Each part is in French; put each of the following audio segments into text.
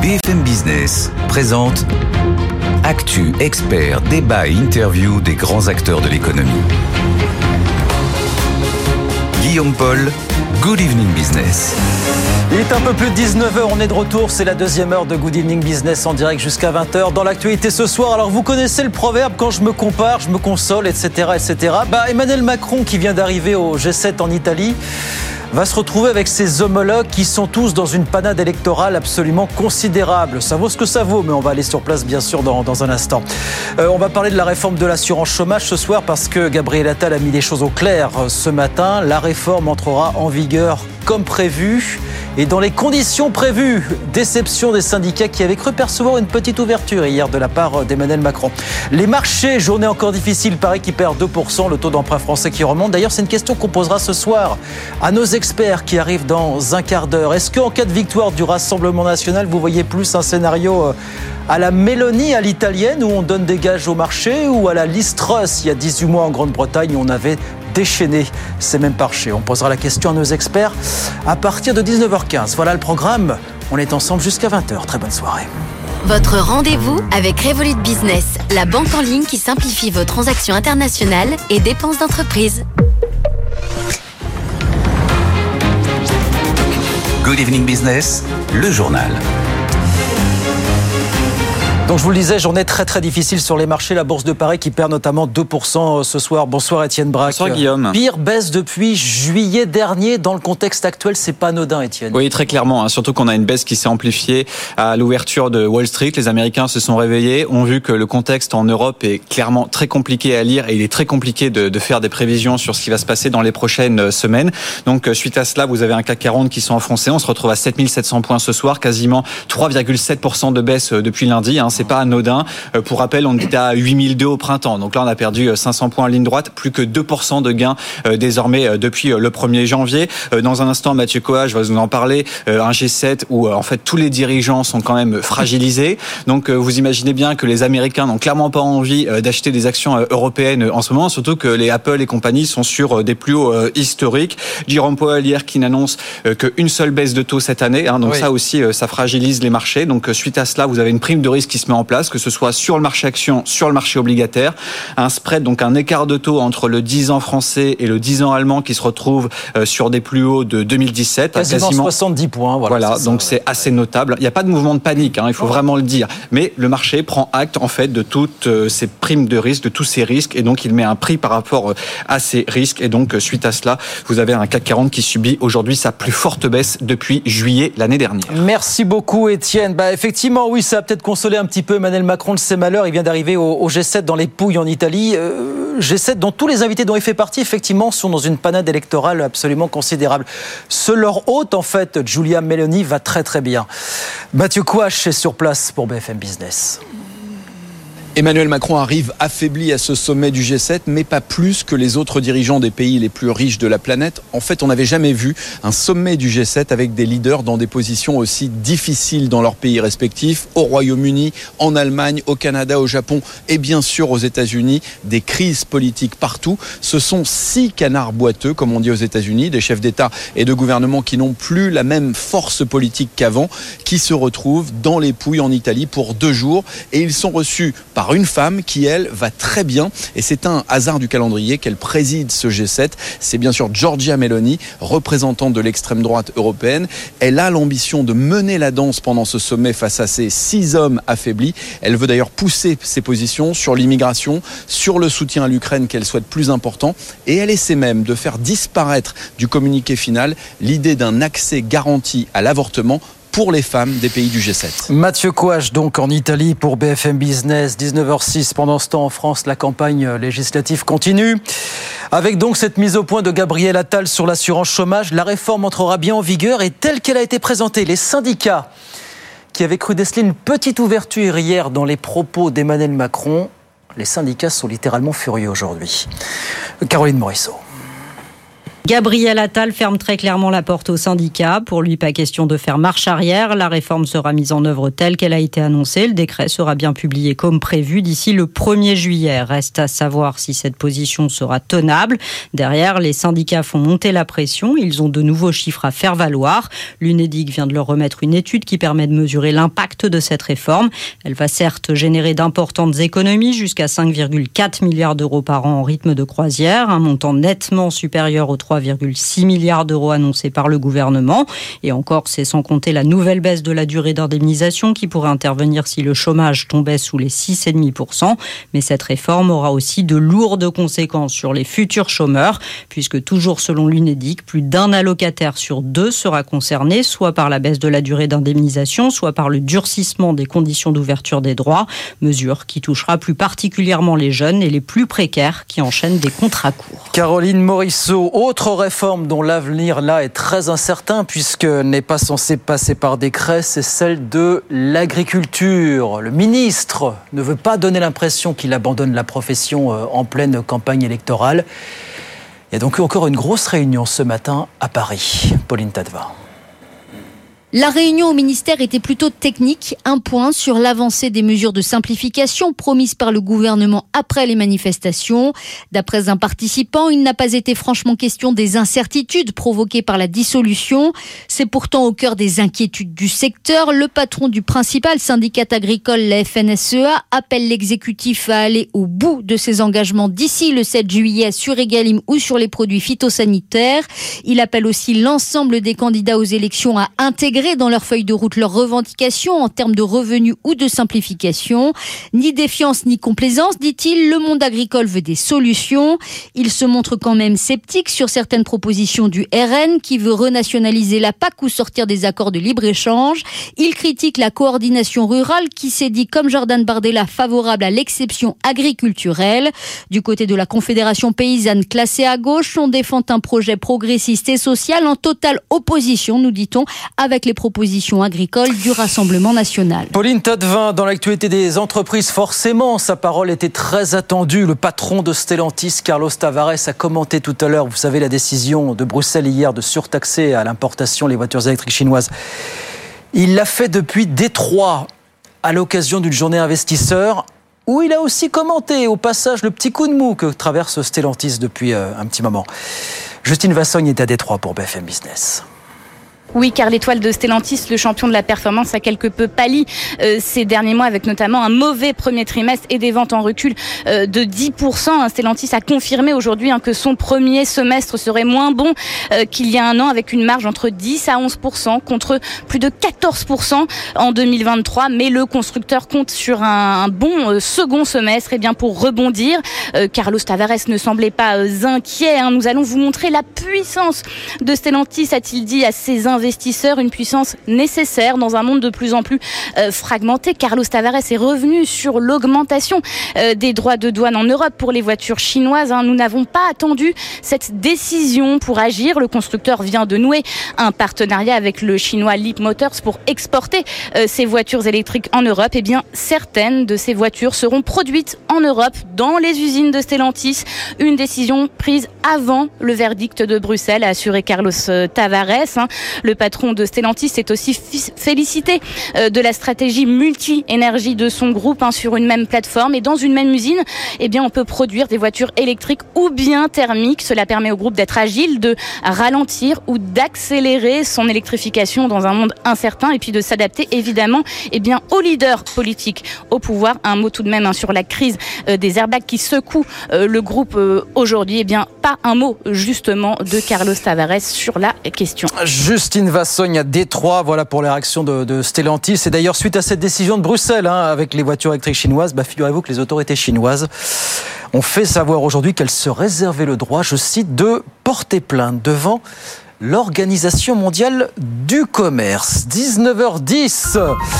BFM Business présente Actu, experts, débat et interview des grands acteurs de l'économie. Guillaume Paul, Good Evening Business. Il est un peu plus de 19h, on est de retour, c'est la deuxième heure de Good Evening Business en direct jusqu'à 20h. Dans l'actualité ce soir, alors vous connaissez le proverbe, quand je me compare, je me console, etc. etc. Emmanuel Macron qui vient d'arriver au G7 en Italie va se retrouver avec ses homologues qui sont tous dans une panade électorale absolument considérable. Ça vaut ce que ça vaut, mais on va aller sur place bien sûr dans un instant. On va parler de la réforme de l'assurance chômage ce soir parce que Gabriel Attal a mis les choses au clair ce matin. La réforme entrera en vigueur comme prévu et dans les conditions prévues. Déception des syndicats qui avaient cru percevoir une petite ouverture hier de la part d'Emmanuel Macron. Les marchés, journée encore difficile, Paris qui perd 2%, le taux d'emprunt français qui remonte. D'ailleurs, c'est une question qu'on posera ce soir à nos experts qui arrivent dans un quart d'heure. Est-ce qu'en cas de victoire du Rassemblement national, vous voyez plus un scénario à la Meloni, à l'italienne, où on donne des gages au marché, ou à la Liz Truss, il y a 18 mois en Grande-Bretagne, où on avait déchaîné ces mêmes marchés? On posera la question à nos experts à partir de 19h15. Voilà le programme. On est ensemble jusqu'à 20h. Très bonne soirée. Votre rendez-vous avec Revolut Business, la banque en ligne qui simplifie vos transactions internationales et dépenses d'entreprise. Good Evening Business, le journal. Donc je vous le disais, journée très très difficile sur les marchés. La bourse de Paris qui perd notamment 2% ce soir. Bonsoir Étienne Braque. Bonsoir Guillaume. Pire baisse depuis juillet dernier. Dans le contexte actuel, c'est pas anodin Étienne. Oui, très clairement. Surtout qu'on a une baisse qui s'est amplifiée à l'ouverture de Wall Street. Les Américains se sont réveillés, ont vu que le contexte en Europe est clairement très compliqué à lire et il est très compliqué de faire des prévisions sur ce qui va se passer dans les prochaines semaines. Donc suite à cela, vous avez un CAC 40 qui sont enfoncés. On se retrouve à 7700 points ce soir, quasiment 3,7% de baisse depuis lundi. C'est pas anodin. Pour rappel, on était à 8002 au printemps. Donc là, on a perdu 500 points en ligne droite, plus que 2% de gains désormais depuis le 1er janvier. Dans un instant, Mathieu Coage va vous en parler. Un G7 où en fait tous les dirigeants sont quand même fragilisés. Donc vous imaginez bien que les Américains n'ont clairement pas envie d'acheter des actions européennes en ce moment, surtout que les Apple et compagnie sont sur des plus hauts historiques. Jérôme Powell hier qui n'annonce qu'une seule baisse de taux cette année. Donc oui. Ça aussi, ça fragilise les marchés. Donc suite à cela, vous avez une prime de risque qui se met en place, que ce soit sur le marché action, sur le marché obligataire. Un spread, donc un écart de taux entre le 10 ans français et le 10 ans allemand qui se retrouve sur des plus hauts de 2017. Quasiment 70 points. Voilà, donc c'est assez notable. Il n'y a pas de mouvement de panique, il faut vraiment le dire. Mais le marché prend acte en fait de toutes ces primes de risque, de tous ces risques, et donc il met un prix par rapport à ces risques. Et donc suite à cela, vous avez un CAC 40 qui subit aujourd'hui sa plus forte baisse depuis juillet l'année dernière. Merci beaucoup Étienne. Effectivement, oui, ça a peut-être consolé un petit peu Emmanuel Macron de ses malheurs. Il vient d'arriver au G7 dans les Pouilles en Italie. G7 dont tous les invités dont il fait partie, effectivement, sont dans une panade électorale absolument considérable. Leur hôte, en fait, Giorgia Meloni, va très très bien. Mathieu Coach est sur place pour BFM Business. Emmanuel Macron arrive affaibli à ce sommet du G7, mais pas plus que les autres dirigeants des pays les plus riches de la planète. En fait, on n'avait jamais vu un sommet du G7 avec des leaders dans des positions aussi difficiles dans leurs pays respectifs, au Royaume-Uni, en Allemagne, au Canada, au Japon et bien sûr aux États-Unis. Des crises politiques partout. Ce sont 6 canards boiteux, comme on dit aux États-Unis, des chefs d'État et de gouvernement qui n'ont plus la même force politique qu'avant, qui se retrouvent dans les Pouilles en Italie pour 2 jours. Et ils sont reçus par une femme qui, elle, va très bien. Et c'est un hasard du calendrier qu'elle préside ce G7. C'est bien sûr Giorgia Meloni, représentante de l'extrême droite européenne. Elle a l'ambition de mener la danse pendant ce sommet face à ces 6 hommes affaiblis. Elle veut d'ailleurs pousser ses positions sur l'immigration, sur le soutien à l'Ukraine qu'elle souhaite plus important. Et elle essaie même de faire disparaître du communiqué final l'idée d'un accès garanti à l'avortement pour les femmes des pays du G7. Mathieu Coach, donc en Italie pour BFM Business, 19h06. Pendant ce temps, en France, la campagne législative continue. Avec donc cette mise au point de Gabriel Attal sur l'assurance chômage, la réforme entrera bien en vigueur et telle qu'elle a été présentée, les syndicats qui avaient cru déceler une petite ouverture hier dans les propos d'Emmanuel Macron, les syndicats sont littéralement furieux aujourd'hui. Caroline Morisseau. Gabriel Attal ferme très clairement la porte aux syndicats. Pour lui, pas question de faire marche arrière. La réforme sera mise en œuvre telle qu'elle a été annoncée. Le décret sera bien publié comme prévu d'ici le 1er juillet. Reste à savoir si cette position sera tenable. Derrière, les syndicats font monter la pression. Ils ont de nouveaux chiffres à faire valoir. L'Unédic vient de leur remettre une étude qui permet de mesurer l'impact de cette réforme. Elle va certes générer d'importantes économies, jusqu'à 5,4 milliards d'euros par an en rythme de croisière, un montant nettement supérieur aux 3,6 milliards d'euros annoncés par le gouvernement. Et encore, c'est sans compter la nouvelle baisse de la durée d'indemnisation qui pourrait intervenir si le chômage tombait sous les 6,5%. Mais cette réforme aura aussi de lourdes conséquences sur les futurs chômeurs, puisque toujours selon l'Unédic, plus d'un allocataire sur 2 sera concerné, soit par la baisse de la durée d'indemnisation, soit par le durcissement des conditions d'ouverture des droits, mesure qui touchera plus particulièrement les jeunes et les plus précaires qui enchaînent des contrats courts. Caroline Morisseau, autre réforme dont l'avenir là est très incertain puisque n'est pas censé passer par décret, c'est celle de l'agriculture. Le ministre ne veut pas donner l'impression qu'il abandonne la profession en pleine campagne électorale. Il y a donc eu encore une grosse réunion ce matin à Paris. Pauline Tadeva. La réunion au ministère était plutôt technique, un point sur l'avancée des mesures de simplification promises par le gouvernement après les manifestations. D'après un participant, il n'a pas été franchement question des incertitudes provoquées par la dissolution. C'est pourtant au cœur des inquiétudes du secteur. Le patron du principal syndicat agricole, la FNSEA, appelle l'exécutif à aller au bout de ses engagements d'ici le 7 juillet sur Egalim ou sur les produits phytosanitaires. Il appelle aussi l'ensemble des candidats aux élections à intégrer dans leur feuille de route leurs revendications en termes de revenus ou de simplification. Ni défiance ni complaisance, dit-il, le monde agricole veut des solutions. Il se montre quand même sceptique sur certaines propositions du RN qui veut renationaliser la PAC ou sortir des accords de libre-échange. Il critique la coordination rurale qui s'est dit, comme Jordan Bardella, favorable à l'exception agriculturelle. Du côté de la Confédération paysanne classée à gauche, on défend un projet progressiste et social en totale opposition, nous dit-on, avec les propositions agricoles du Rassemblement national. Pauline Tadevin, dans l'actualité des entreprises, forcément, sa parole était très attendue. Le patron de Stellantis, Carlos Tavares, a commenté tout à l'heure, vous savez, la décision de Bruxelles hier de surtaxer à l'importation les voitures électriques chinoises. Il l'a fait depuis Détroit, à l'occasion d'une journée investisseur, où il a aussi commenté au passage le petit coup de mou que traverse Stellantis depuis un petit moment. Justine Vassogne est à Détroit pour BFM Business. Oui, car l'étoile de Stellantis, le champion de la performance, a quelque peu pâli ces derniers mois avec notamment un mauvais premier trimestre et des ventes en recul de 10%. Stellantis a confirmé aujourd'hui que son premier semestre serait moins bon qu'il y a un an, avec une marge entre 10 à 11% contre plus de 14% en 2023. Mais le constructeur compte sur un bon second semestre pour rebondir. Carlos Tavares ne semblait pas inquiet. Nous allons vous montrer la puissance de Stellantis, a-t-il dit à ses investisseurs, une puissance nécessaire dans un monde de plus en plus fragmenté. Carlos Tavares est revenu sur l'augmentation des droits de douane en Europe pour les voitures chinoises. Nous n'avons pas attendu cette décision pour agir. Le constructeur vient de nouer un partenariat avec le chinois Leapmotor pour exporter ses voitures électriques en Europe. Certaines de ces voitures seront produites en Europe dans les usines de Stellantis. Une décision prise avant le verdict de Bruxelles, a assuré Carlos Tavares. Le patron de Stellantis s'est aussi félicité de la stratégie multi-énergie de son groupe sur une même plateforme et dans une même usine. On peut produire des voitures électriques ou bien thermiques. Cela permet au groupe d'être agile, de ralentir ou d'accélérer son électrification dans un monde incertain et puis de s'adapter évidemment aux leaders politiques au pouvoir. Un mot tout de même sur la crise des airbags qui secoue le groupe aujourd'hui. Pas un mot justement de Carlos Tavares sur la question. Justine Vassogne à Détroit, voilà pour les réactions de Stellantis. Et d'ailleurs, suite à cette décision de Bruxelles avec les voitures électriques chinoises, figurez-vous que les autorités chinoises ont fait savoir aujourd'hui qu'elles se réservaient le droit, je cite, de porter plainte devant l'Organisation mondiale du commerce. 19h10.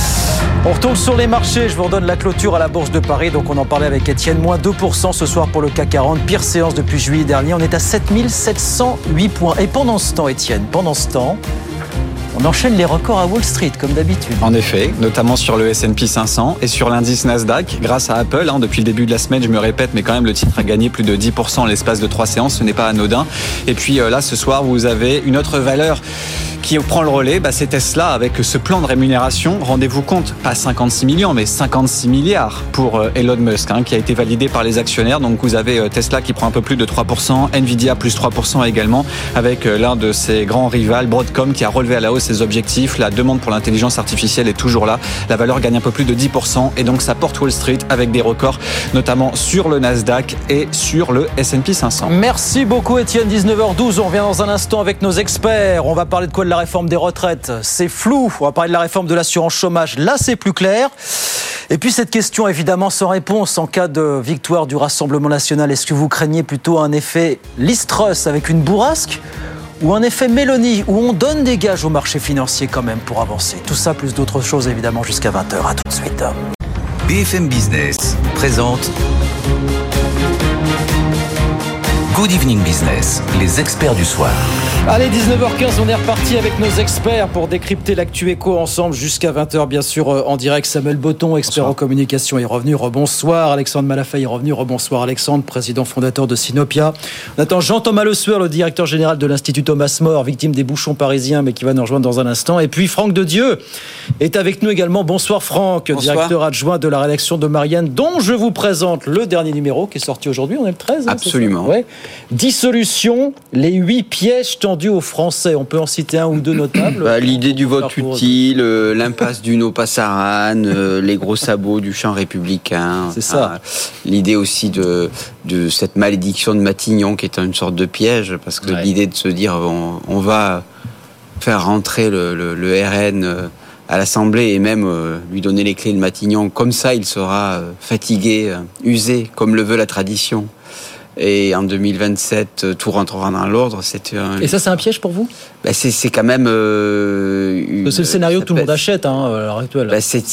On retourne sur les marchés, je vous redonne la clôture à la Bourse de Paris, donc on en parlait avec Étienne, moins 2% ce soir pour le CAC 40, pire séance depuis juillet dernier, on est à 7708 points. Et pendant ce temps, Étienne, On enchaîne les records à Wall Street, comme d'habitude. En effet, notamment sur le S&P 500 et sur l'indice Nasdaq, grâce à Apple. Depuis le début de la semaine, je me répète, mais quand même, le titre a gagné plus de 10% en l'espace de 3 séances. Ce n'est pas anodin. Et puis là, ce soir, vous avez une autre valeur qui prend le relais, c'est Tesla avec ce plan de rémunération. Rendez-vous compte, pas 56 millions, mais 56 milliards pour Elon Musk, qui a été validé par les actionnaires. Donc vous avez Tesla qui prend un peu plus de 3%, Nvidia plus 3% également, avec l'un de ses grands rivales, Broadcom, qui a relevé à la hausse ses objectifs. La demande pour l'intelligence artificielle est toujours là. La valeur gagne un peu plus de 10% et donc ça porte Wall Street avec des records, notamment sur le Nasdaq et sur le S&P 500. Merci beaucoup Étienne, 19h12. On revient dans un instant avec nos experts. On va parler de quoi? De la réforme des retraites, c'est flou. On va parler de la réforme de l'assurance chômage, là c'est plus clair. Et puis cette question évidemment sans réponse en cas de victoire du Rassemblement national, est-ce que vous craignez plutôt un effet Liz Truss avec une bourrasque ou un effet Mélanie où on donne des gages au marché financier quand même pour avancer? Tout ça plus d'autres choses évidemment jusqu'à 20h. À tout de suite. BFM Business présente Good Evening Business, les experts du soir. Allez, 19h15, on est reparti avec nos experts pour décrypter l'actu éco ensemble jusqu'à 20h, bien sûr, en direct. Samuel Botton, expert en communication, est revenu. Rebonsoir. Alexandre Malafay est revenu. Rebonsoir Alexandre, président fondateur de Sinopia. On attend Jean-Thomas Le Sueur, le directeur général de l'Institut Thomas More, victime des bouchons parisiens, mais qui va nous rejoindre dans un instant. Et puis Franck Dedieu est avec nous également. Bonsoir Franck, bonsoir. Directeur adjoint de la rédaction de Marianne, dont je vous présente le dernier numéro qui est sorti aujourd'hui. On est le 13. Absolument. Ouais. Dissolution, les 8 pièges tendus aux Français. On peut en citer un ou deux notables. L'idée du vote utile, l'impasse du no-passaran, les gros sabots du champ républicain. C'est ça. L'idée aussi de cette malédiction de Matignon qui est une sorte de piège, parce que l'idée de se dire on va faire rentrer le RN à l'Assemblée et même lui donner les clés de Matignon, comme ça il sera fatigué, usé, comme le veut la tradition. Et en 2027, tout rentrera dans l'ordre. Et ça, c'est un piège pour vous? C'est quand même... c'est le scénario que tout le monde achète à l'heure actuelle.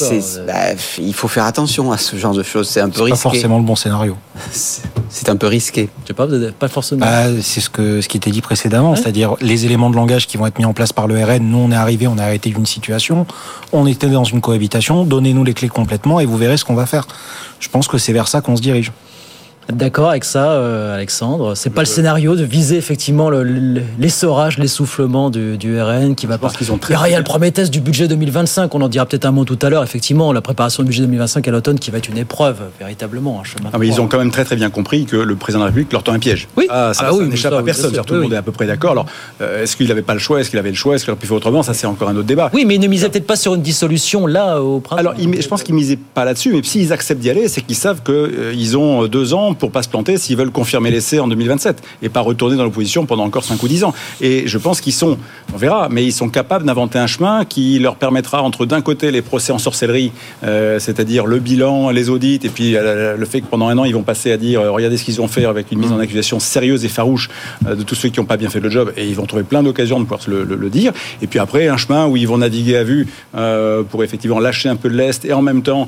Il faut faire attention à ce genre de choses. C'est un peu risqué. C'est pas forcément le bon scénario. C'est un peu risqué. Je sais pas, vous n'êtes pas forcément... c'est ce qui était dit précédemment, c'est-à-dire les éléments de langage qui vont être mis en place par le RN. Nous, on est arrivé, on a arrêté une situation, on était dans une cohabitation, donnez-nous les clés complètement et vous verrez ce qu'on va faire. Je pense que c'est vers ça qu'on se dirige. D'accord avec ça, Alexandre. C'est pas le scénario de viser effectivement l'essorage, l'essoufflement du RN qui va pas. Il y a le premier test du budget 2025. On en dira peut-être un mot tout à l'heure. Effectivement, la préparation du budget 2025 à l'automne qui va être une épreuve véritablement. Un chemin. Mais ils ont quand même très très bien compris que le président de la République leur tend un piège. Oui. Ça n'échappe à personne. Tout le monde est à peu près d'accord. Alors, est-ce qu'il n'avait pas le choix? Est-ce qu'il avait le choix? Est-ce qu'il aurait pu faire autrement? Ça, c'est encore un autre débat. Oui, mais ils ne misaient peut-être pas sur une dissolution là au printemps. Alors, je pense qu'ils misaient pas là-dessus. Mais s'ils acceptent d'y aller, c'est qu'ils savent qu'ils ont 2 ans pour pas se planter s'ils veulent confirmer l'essai en 2027 et pas retourner dans l'opposition pendant encore 5 ou 10 ans. Et je pense qu'ils sont, on verra, mais ils sont capables d'inventer un chemin qui leur permettra entre d'un côté les procès en sorcellerie, c'est-à-dire le bilan, les audits, et puis le fait que pendant 1 an ils vont passer à dire regardez ce qu'ils ont fait avec une mise en accusation sérieuse et farouche de tous ceux qui n'ont pas bien fait le job, et ils vont trouver plein d'occasions de pouvoir le dire. Et puis après un chemin où ils vont naviguer à vue pour effectivement lâcher un peu de lest et en même temps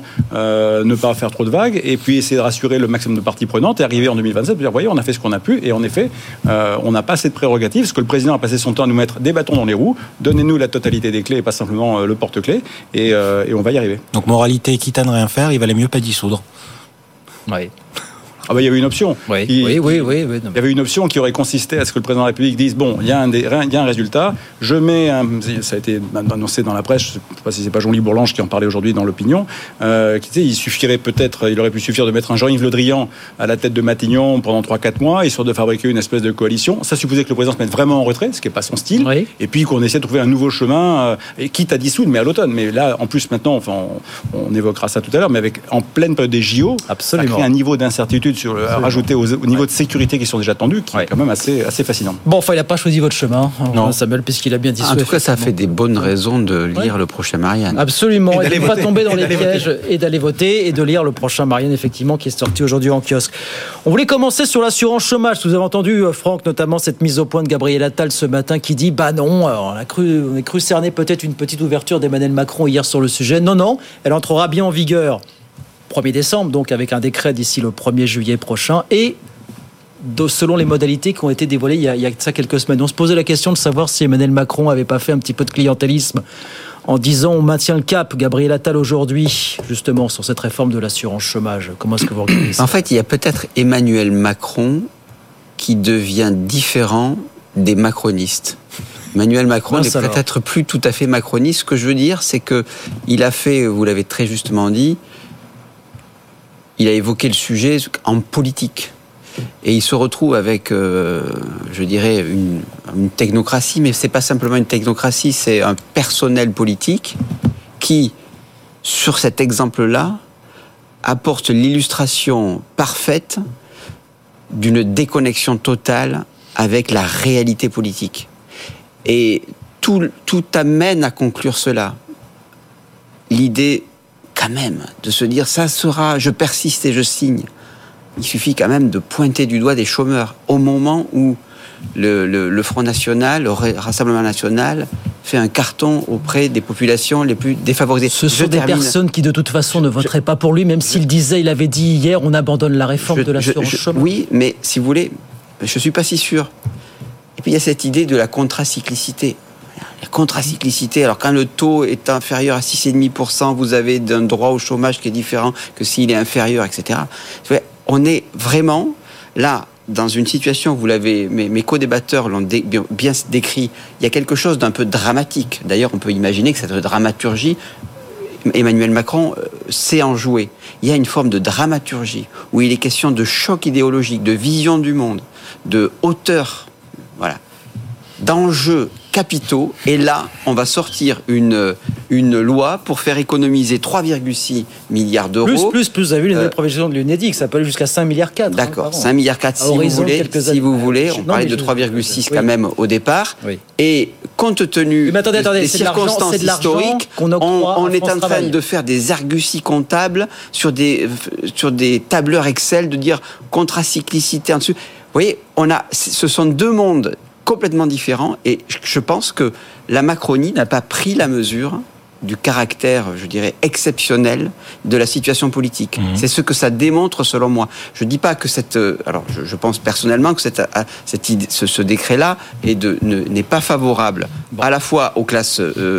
ne pas faire trop de vagues, et puis essayer de rassurer le maximum de parties prenantes et arriver en 2027 pour dire voyez, on a fait ce qu'on a pu, et en effet on n'a pas assez de prérogatives parce que le président a passé son temps à nous mettre des bâtons dans les roues. Donnez-nous la totalité des clés et pas simplement le porte-clés, et on va y arriver. Donc moralité, quitte à ne rien faire, il valait mieux pas dissoudre. Oui. Il y avait une option. Oui. Il y avait une option qui aurait consisté à ce que le président de la République dise bon, il y a un résultat, je mets ça a été annoncé dans la presse, je ne sais pas si c'est pas Jean-Louis Bourlange qui en parlait aujourd'hui dans l'opinion, qui disait il aurait pu suffire de mettre un Jean-Yves Le Drian à la tête de Matignon pendant 3-4 mois, histoire de fabriquer une espèce de coalition. Ça supposait que le président se mette vraiment en retrait, ce qui n'est pas son style, et puis qu'on essaie de trouver un nouveau chemin, quitte à dissoudre, mais à l'automne. Mais là, en plus, maintenant, on évoquera ça tout à l'heure, mais en pleine période des JO, ça crée un niveau d'incertitude rajouté au niveau de sécurité qui sont déjà tendus, qui est quand même assez fascinant. Bon, il n'a pas choisi votre chemin, Samuel, puisqu'il a bien dit. En tout cas, ça fait des bonnes raisons de lire le prochain Marianne. Absolument, et de ne pas tomber dans les pièges et d'aller voter et de lire le prochain Marianne, effectivement, qui est sorti aujourd'hui en kiosque. On voulait commencer sur l'assurance chômage. Vous avez entendu, Franck, notamment cette mise au point de Gabriel Attal ce matin qui dit non, on a cru cerner peut-être une petite ouverture d'Emmanuel Macron hier sur le sujet. Non, elle entrera bien en vigueur 1er décembre, donc avec un décret d'ici le 1er juillet prochain, et selon les modalités qui ont été dévoilées il y a ça quelques semaines. On se posait la question de savoir si Emmanuel Macron avait pas fait un petit peu de clientélisme en disant on maintient le cap. Gabriel Attal aujourd'hui, justement, sur cette réforme de l'assurance chômage. Comment est-ce que vous regardez ça ? En fait, il y a peut-être Emmanuel Macron qui devient différent des macronistes. Emmanuel Macron n'est peut-être plus tout à fait macroniste. Ce que je veux dire, c'est que il a fait, vous l'avez très justement dit, il a évoqué le sujet en politique. Et il se retrouve avec, je dirais, une technocratie, mais c'est pas simplement une technocratie, c'est un personnel politique qui, sur cet exemple-là, apporte l'illustration parfaite d'une déconnexion totale avec la réalité politique. Et tout amène à conclure cela. L'idée, quand même, de se dire, ça sera, je persiste et je signe. Il suffit quand même de pointer du doigt des chômeurs au moment où le Front National, le Rassemblement National fait un carton auprès des populations les plus défavorisées. Ce sont des personnes qui de toute façon ne voteraient pas pour lui, même s'il disait, il avait dit hier, on abandonne la réforme de l'assurance chômage. Oui, mais si vous voulez, je ne suis pas si sûr. Et puis il y a cette idée de la contracyclicité. La contracyclicité, alors quand le taux est inférieur à 6,5%, vous avez un droit au chômage qui est différent que s'il est inférieur, etc. On est vraiment là dans une situation, vous l'avez, mes co-débatteurs l'ont bien décrit, il y a quelque chose d'un peu dramatique. D'ailleurs, on peut imaginer que cette dramaturgie, Emmanuel Macron sait en jouer. Il y a une forme de dramaturgie où il est question de choc idéologique, de vision du monde, de hauteur, voilà, d'enjeux capitaux. Et là, on va sortir une loi pour faire économiser 3,6 milliards d'euros. Plus, vous avez vu les nouvelles provisions de l'UNEDIC, ça peut aller jusqu'à 5,4 milliards. D'accord, 5,4 milliards si vous voulez. On parlait de 3,6 quand même au départ. Oui. Et compte tenu des circonstances historiques, on est en train de faire des arguties comptables sur des tableurs Excel, de dire contracyclicité en dessus. Vous voyez, ce sont deux mondes complètement différents, et je pense que la Macronie n'a pas pris la mesure du caractère, je dirais, exceptionnel de la situation politique. C'est ce que ça démontre, selon moi. Je ne dis pas que alors, je pense personnellement que ce décret-là n'est pas favorable à la fois aux classes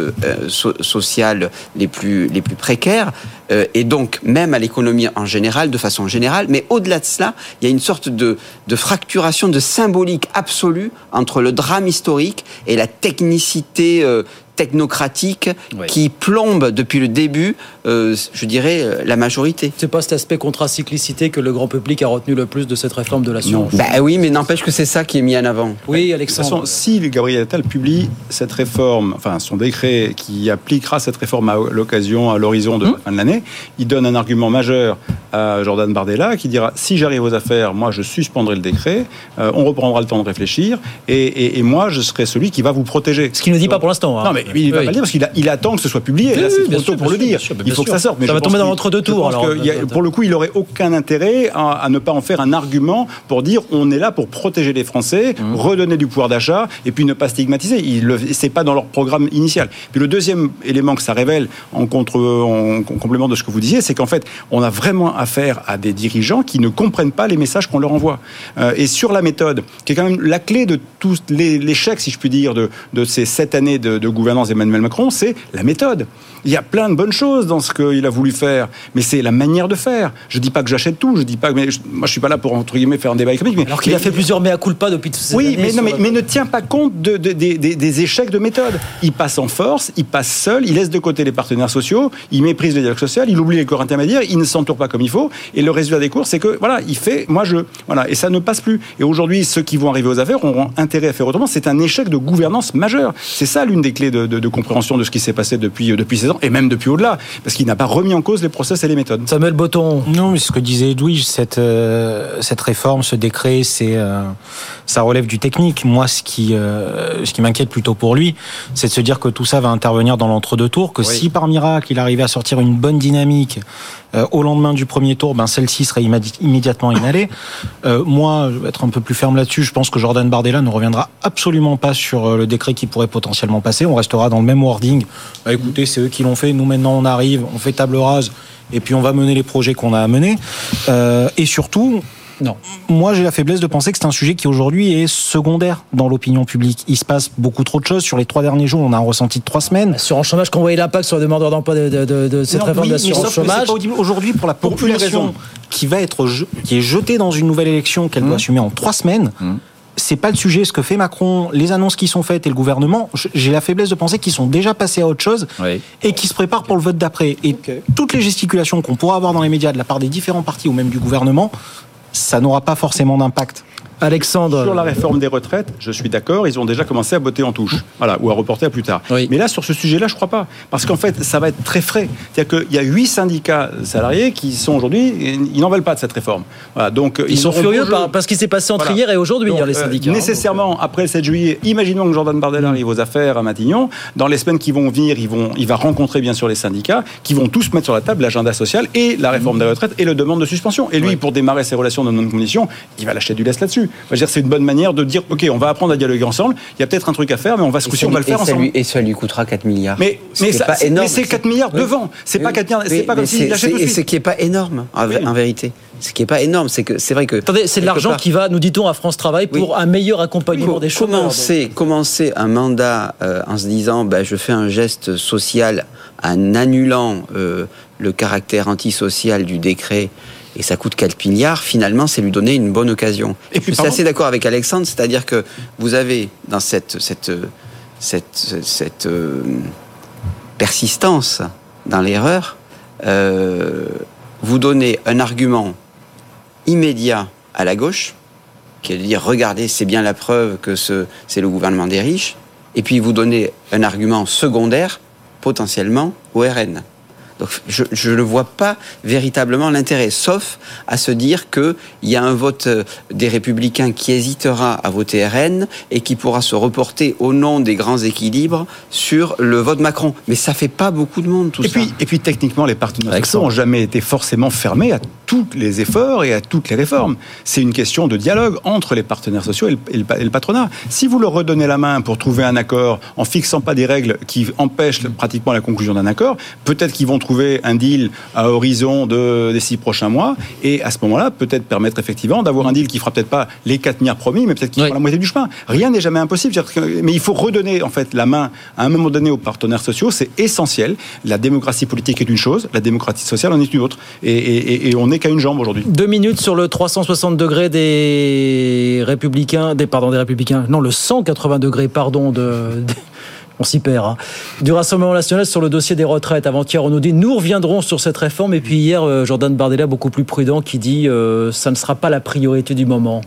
sociales les plus précaires, et donc même à l'économie en général, de façon générale. Mais au-delà de cela, il y a une sorte de fracturation, de symbolique absolue entre le drame historique et la technicité technocratique qui plombe depuis le début, je dirais, la majorité. C'est pas cet aspect contracyclicité que le grand public a retenu le plus de cette réforme de l'assurance. Oui, mais n'empêche que c'est ça qui est mis en avant. Oui, Alexandre. De toute façon, si Gabriel Attal publie cette réforme, enfin son décret qui appliquera cette réforme à l'horizon de la fin de l'année, il donne un argument majeur à Jordan Bardella qui dira, si j'arrive aux affaires, moi je suspendrai le décret, on reprendra le temps de réfléchir, et moi je serai celui qui va vous protéger. Ce qu'il ne dit pas pour l'instant. Non, mais il va pas le dire parce qu'il attend que ce soit publié. Là, c'est trop tôt pour le dire. Il faut que ça sorte. Mais ça va tomber dans l'entre-deux tours. Pour le coup, il n'aurait aucun intérêt à ne pas en faire un argument pour dire on est là pour protéger les Français, redonner du pouvoir d'achat et puis ne pas stigmatiser. C'est pas dans leur programme initial. Puis le deuxième élément que ça révèle en complément de ce que vous disiez, c'est qu'en fait, on a vraiment affaire à des dirigeants qui ne comprennent pas les messages qu'on leur envoie. Et sur la méthode, qui est quand même la clé de tout l'échec, si je puis dire, de ces 7 années de gouvernance d'Emmanuel Macron, c'est la méthode. Il y a plein de bonnes choses dans ce qu'il a voulu faire, mais c'est la manière de faire. Je dis pas que j'achète tout, moi je suis pas là pour, entre guillemets, faire un débat économique. Alors qu'il a fait plusieurs mea culpa depuis toutes ces années. Oui, mais ne tient pas compte des échecs de méthode. Il passe en force, il passe seul, il laisse de côté les partenaires sociaux, il méprise le dialogue social, il oublie les corps intermédiaires, il ne s'entoure pas comme il faut, et le résultat des courses, c'est que, voilà, il fait, et ça ne passe plus. Et aujourd'hui, ceux qui vont arriver aux affaires auront intérêt à faire autrement. C'est un échec de gouvernance majeur. C'est ça l'une des clés de compréhension de ce qui s'est passé depuis 16 ans, et même depuis au-delà, parce qu'il n'a pas remis en cause les process et les méthodes. Samuel Botton. Non, mais ce que disait Edwige, cette réforme, ce décret, ça relève du technique. Moi, ce qui m'inquiète plutôt pour lui, c'est de se dire que tout ça va intervenir dans l'entre-deux tours, que si par miracle il arrivait à sortir une bonne dynamique au lendemain du premier tour, celle-ci serait immédiatement inhalée. Moi, je vais être un peu plus ferme là-dessus. Je pense que Jordan Bardella ne reviendra absolument pas sur le décret qui pourrait potentiellement passer. On restera dans le même wording. Écoutez, c'est eux qui l'ont fait. Nous, maintenant, on arrive, on fait table rase et puis on va mener les projets qu'on a à mener. Et surtout, Non. Moi, j'ai la faiblesse de penser que c'est un sujet qui aujourd'hui est secondaire dans l'opinion publique. Il se passe beaucoup trop de choses. Sur les 3 derniers jours, on a un ressenti de 3 semaines. L'assurance chômage, qu'on voyait l'impact sur les demandeurs d'emploi de cette réforme d'assurance chômage. Aujourd'hui, pour la population qui est jetée dans une nouvelle élection qu'elle doit assumer en 3 semaines, c'est pas le sujet. Ce que fait Macron, les annonces qui sont faites et le gouvernement, j'ai la faiblesse de penser qu'ils sont déjà passés à autre chose et qu'ils se préparent pour le vote d'après. Et toutes les gesticulations qu'on pourra avoir dans les médias de la part des différents partis ou même du gouvernement, ça n'aura pas forcément d'impact. Alexandre. Sur la réforme des retraites, je suis d'accord, ils ont déjà commencé à botter en touche. Voilà, ou à reporter à plus tard. Oui. Mais là, sur ce sujet-là, je crois pas. Parce qu'en fait, ça va être très frais. C'est-à-dire qu'il y a 8 syndicats salariés qui sont aujourd'hui, ils n'en veulent pas de cette réforme. Voilà, donc, ils sont furieux parce qu'il s'est passé entre hier et aujourd'hui, les syndicats. Nécessairement, après le 7 juillet, imaginons que Jordan Bardella arrive aux affaires à Matignon. Dans les semaines qui vont venir, il va rencontrer bien sûr les syndicats qui vont tous mettre sur la table l'agenda social et la réforme des retraites et le demande de suspension. Et lui, pour démarrer ses relations dans de bonnes conditions, il va lâcher du lest là-dessus. Je veux dire, c'est une bonne manière de dire, OK, on va apprendre à dialoguer ensemble, il y a peut-être un truc à faire, mais on va se coucher, on va le faire ensemble. Et ça lui coûtera 4 milliards. Mais c'est 4 milliards devant. C'est pas 4 milliards, c'est pas comme s'il lâchait tout de suite. Et ce qui n'est pas énorme, en vérité. Ce qui n'est pas énorme, c'est vrai que... Attendez, c'est de l'argent qui va, nous dit-on, à France Travail pour un meilleur accompagnement des chômeurs. Commencer un mandat en se disant, je fais un geste social en annulant le caractère antisocial du décret, et ça coûte 4 milliards, finalement, c'est lui donner une bonne occasion. Et puis, je suis assez d'accord avec Alexandre, c'est-à-dire que vous avez dans cette persistance dans l'erreur, vous donnez un argument immédiat à la gauche, qui est de dire, regardez, c'est bien la preuve que c'est le gouvernement des riches, et puis vous donnez un argument secondaire, potentiellement, au RN. Donc je ne vois pas véritablement l'intérêt, sauf à se dire qu'il y a un vote des Républicains qui hésitera à voter RN et qui pourra se reporter au nom des grands équilibres sur le vote Macron. Mais ça fait pas beaucoup de monde, tout ça. Et puis techniquement, les partenaires sociaux n'ont jamais été forcément fermés à tous les efforts et à toutes les réformes. C'est une question de dialogue entre les partenaires sociaux et le patronat. Si vous leur redonnez la main pour trouver un accord en fixant pas des règles qui empêchent pratiquement la conclusion d'un accord, peut-être qu'ils vont trouver un deal à horizon des 6 prochains mois, et à ce moment-là, peut-être permettre effectivement d'avoir un deal qui fera peut-être pas les 4 milliards promis, mais peut-être qui fera la moitié du chemin. Rien n'est jamais impossible. Mais il faut redonner en fait la main à un moment donné aux partenaires sociaux. C'est essentiel. La démocratie politique est une chose, la démocratie sociale en est une autre. Et on n'est qu'à une jambe aujourd'hui. 2 minutes sur le 360 degrés des Républicains, non, le 180 degrés, on s'y perd, hein. Du Rassemblement national sur le dossier des retraites. Avant-hier, on nous dit, nous reviendrons sur cette réforme. Et puis hier, Jordan Bardella, beaucoup plus prudent, qui dit, ça ne sera pas la priorité du moment.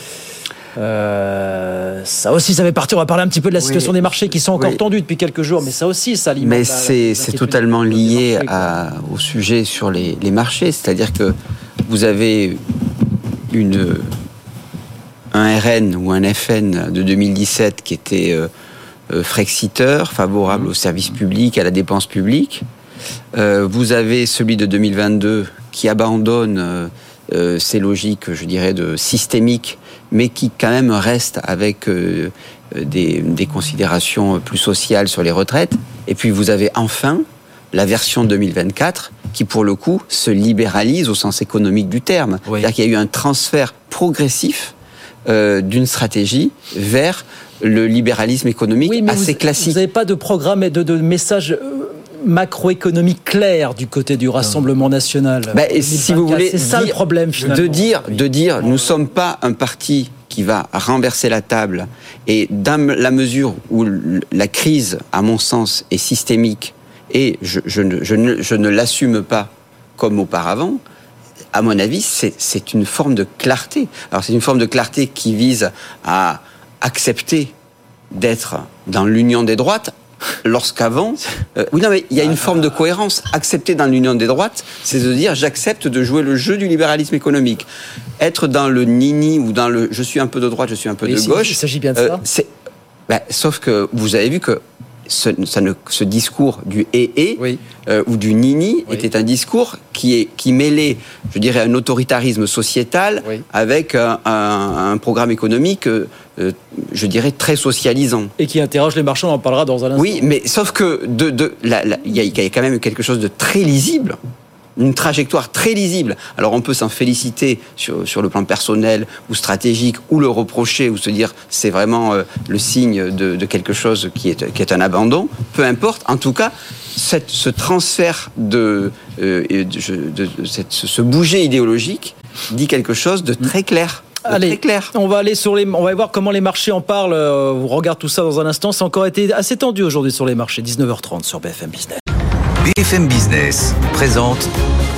Ça aussi, ça fait partie. On va parler un petit peu de la situation des marchés qui sont encore tendus depuis quelques jours, mais ça aussi, ça alimente. Mais c'est totalement lié au sujet sur les marchés. C'est-à-dire que vous avez un RN ou un FN de 2017 qui était frexiteur, favorable au service public, à la dépense publique. Vous avez celui de 2022 qui abandonne ces logiques, je dirais, de systémiques, mais qui quand même reste avec des considérations plus sociales sur les retraites. Et puis vous avez enfin la version 2024 qui, pour le coup, se libéralise au sens économique du terme. Oui. C'est-à-dire qu'il y a eu un transfert progressif d'une stratégie vers le libéralisme économique assez classique. Vous n'avez pas de programme et de message macroéconomique clair du côté du Rassemblement national. Si vous voulez, c'est ça le problème finalement. De dire, nous ne sommes pas un parti qui va renverser la table, et dans la mesure où la crise, à mon sens, est systémique, et je ne l'assume pas comme auparavant, à mon avis, c'est une forme de clarté. Alors c'est une forme de clarté qui vise à accepter d'être dans l'union des droites, lorsqu'avant... mais il y a une forme de cohérence. Accepter dans l'union des droites, c'est de dire j'accepte de jouer le jeu du libéralisme économique. Être dans le nini ou dans le je suis un peu de droite, je suis un peu de gauche... Il s'agit bien de ça. Sauf que vous avez vu que ce discours du ou du nini était un discours qui mêlait, je dirais, un autoritarisme sociétal avec un programme économique, je dirais, très socialisant. Et qui interroge les marchands, on en parlera dans un instant. Oui, mais sauf que il y a quand même quelque chose de très lisible une trajectoire très lisible. Alors on peut s'en féliciter sur le plan personnel ou stratégique, ou le reprocher, ou se dire c'est vraiment le signe de quelque chose qui est un abandon. Peu importe. En tout cas, ce transfert ce bouger idéologique dit quelque chose de très clair. Allez, très clair. on va voir comment les marchés en parlent. On regarde tout ça dans un instant. Ça a encore été assez tendu aujourd'hui sur les marchés. 19h30 sur BFM Business. BFM Business présente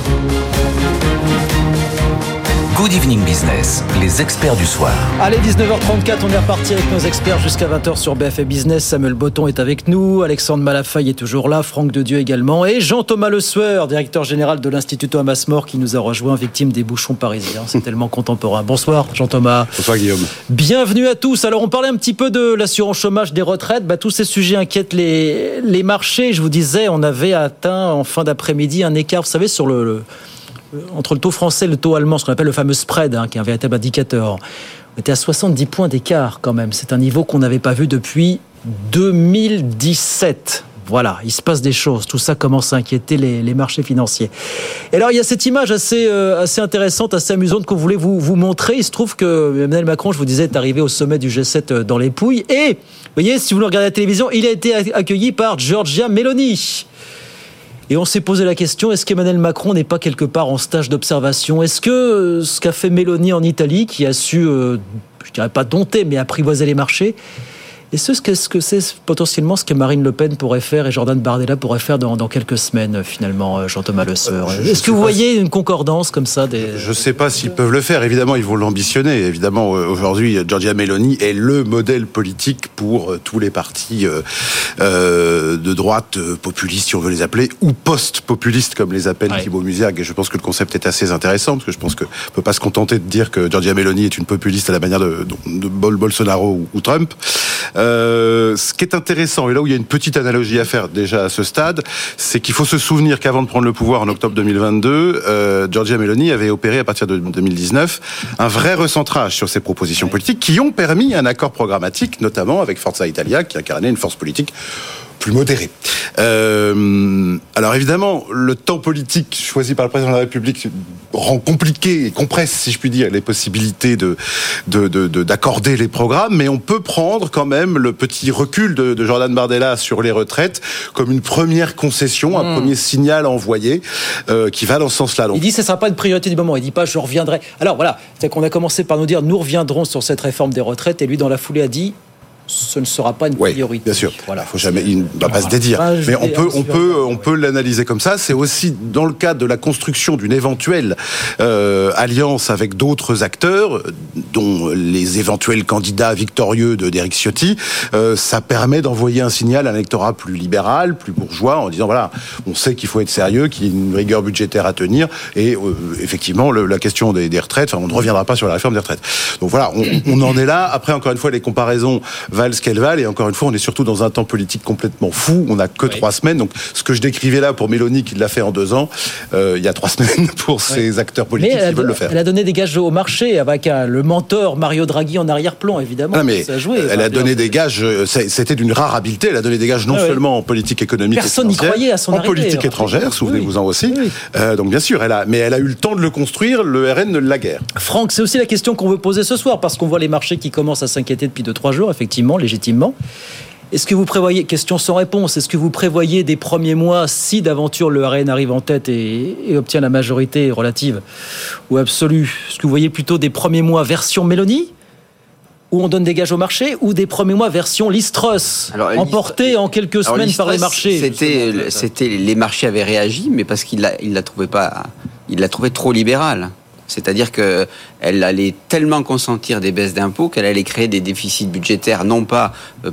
Good Evening Business, les experts du soir. Allez, 19h34, on est reparti avec nos experts jusqu'à 20h sur BFM Business. Samuel Botton est avec nous, Alexandre Malafaille est toujours là, Franck Dedieu également, et Jean-Thomas Le Sueur, directeur général de l'Institut Thomas More, qui nous a rejoint, victime des bouchons parisiens. C'est tellement contemporain. Bonsoir Jean-Thomas. Bonsoir Guillaume. Bienvenue à tous. Alors on parlait un petit peu de l'assurance chômage, des retraites. Tous ces sujets inquiètent les marchés. Je vous disais, on avait atteint en fin d'après-midi un écart, vous savez, sur entre le taux français et le taux allemand, ce qu'on appelle le fameux spread, qui est un véritable indicateur. On était à 70 points d'écart quand même. C'est un niveau qu'on n'avait pas vu depuis 2017. Voilà, il se passe des choses. Tout ça commence à inquiéter les marchés financiers. Et alors, il y a cette image assez intéressante, assez amusante qu'on voulait vous montrer. Il se trouve que Emmanuel Macron, je vous disais, est arrivé au sommet du G7 dans les Pouilles. Et, vous voyez, si vous le regardez à la télévision, il a été accueilli par Giorgia Meloni. Et on s'est posé la question, est-ce qu'Emmanuel Macron n'est pas quelque part en stage d'observation ? Est-ce que ce qu'a fait Meloni en Italie, qui a su, je dirais pas dompter, mais apprivoiser les marchés, est-ce que c'est potentiellement ce que Marine Le Pen pourrait faire et Jordan Bardella pourrait faire dans quelques semaines, finalement, Jean-Thomas Le Sueur ? Est-ce que vous voyez une concordance comme ça Je ne sais pas s'ils peuvent le faire. Évidemment, ils vont l'ambitionner. Évidemment, aujourd'hui, Giorgia Meloni est le modèle politique pour tous les partis de droite, populistes, si on veut les appeler, ou post-populistes, comme les appelle Thibaut Muziag. Et je pense que le concept est assez intéressant, parce que je pense qu'on ne peut pas se contenter de dire que Giorgia Meloni est une populiste à la manière de Bolsonaro ou Trump. Ce qui est intéressant, et là où il y a une petite analogie à faire déjà à ce stade, c'est qu'il faut se souvenir qu'avant de prendre le pouvoir en octobre 2022, Giorgia Meloni avait opéré à partir de 2019 un vrai recentrage sur ses propositions politiques qui ont permis un accord programmatique, notamment avec Forza Italia, qui incarnait une force politique plus modéré. Alors évidemment, le temps politique choisi par le président de la République rend compliqué et compresse, si je puis dire, les possibilités d'accorder les programmes, mais on peut prendre quand même le petit recul de Jordan Bardella sur les retraites comme une première concession, un premier signal envoyé qui va dans ce sens-là. Donc, il dit que ce ne sera pas une priorité du moment, il ne dit pas je reviendrai. Alors voilà, c'est qu'on a commencé par nous dire nous reviendrons sur cette réforme des retraites, et lui dans la foulée a dit ce ne sera pas une priorité. Oui, bien sûr. Voilà. Il ne va pas se dédire. Mais on peut l'analyser comme ça. C'est aussi dans le cadre de la construction d'une éventuelle alliance avec d'autres acteurs, dont les éventuels candidats victorieux d'Éric Ciotti. Ça permet d'envoyer un signal à un électorat plus libéral, plus bourgeois, en disant voilà, on sait qu'il faut être sérieux, qu'il y a une rigueur budgétaire à tenir, et effectivement la question des retraites. On ne reviendra pas sur la réforme des retraites. Donc voilà, on en est là. Après, encore une fois, les comparaisons valent ce qu'elles valent, et encore une fois, on est surtout dans un temps politique complètement fou. On n'a que 3 semaines. Donc, ce que je décrivais là pour Meloni, qui l'a fait en 2 ans, il y a 3 semaines pour ces acteurs politiques qui veulent le faire. Elle a donné des gages au marché avec le mentor Mario Draghi en arrière-plan, évidemment. Non, mais ça a joué, elle a donné des gages, c'était d'une rare habileté. Elle a donné des gages non seulement en politique économique, personne n'y croyait à son arrivée, en politique étrangère, souvenez-vous-en aussi. Donc, bien sûr, mais elle a eu le temps de le construire. Le RN ne l'a guère. Franck, c'est aussi la question qu'on veut poser ce soir, parce qu'on voit les marchés qui commencent à s'inquiéter depuis 2-3 jours, effectivement, légitimement. Est-ce que vous prévoyez, question sans réponse, est-ce que vous prévoyez des premiers mois, si d'aventure le RN arrive en tête et obtient la majorité relative ou absolue, est-ce que vous voyez plutôt des premiers mois version Meloni, où on donne des gages au marché, ou des premiers mois version Liz Truss, emportés en quelques semaines par les marchés? Les marchés avaient réagi, mais parce qu'il l'a trouvé trop libéral. C'est-à-dire qu'elle allait tellement consentir des baisses d'impôts qu'elle allait créer des déficits budgétaires, non pas